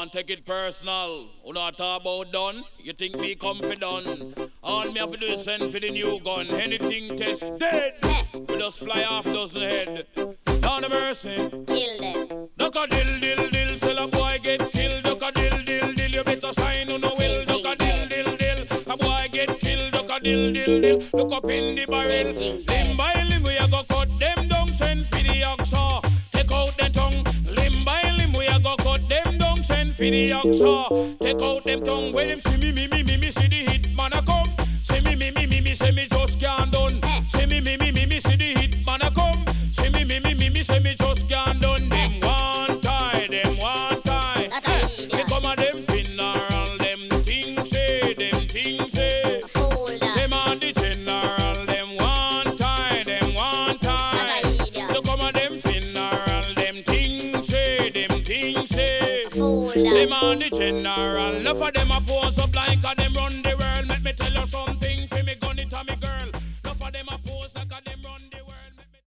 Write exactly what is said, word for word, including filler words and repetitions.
want take it personal. Who not talk about done? You think me comfy done? All me have to do is send for the new gun. Anything test dead. We just fly off dozen head. Down the mercy. Kill them. Duck a dill dill dill. Sell a boy get killed. Duck a dill dill dill. You better sign on the will. Duck a dill dill dill. A boy get killed. Duck a dill dill dill. Look up in the barrel. Limb by limb we a go cut them down. Send for the oxa. Take out the tongue. Limb by limb we a go cut them down. Send for the oxa. Take out them tongue. When them see me me me me me see the hit man a come. See me me me me me say me just can't done. See me me me me me see the hit man a come. See me me me me me say me just can't done. Them one tie, them one tie. They come a them funeral, them things say, them things say. Them on the general, them one tie, them one tie. They come a them funeral, them things say, them things say. Them on the general, enough of them a pose up like a them run the world. Let me tell you something.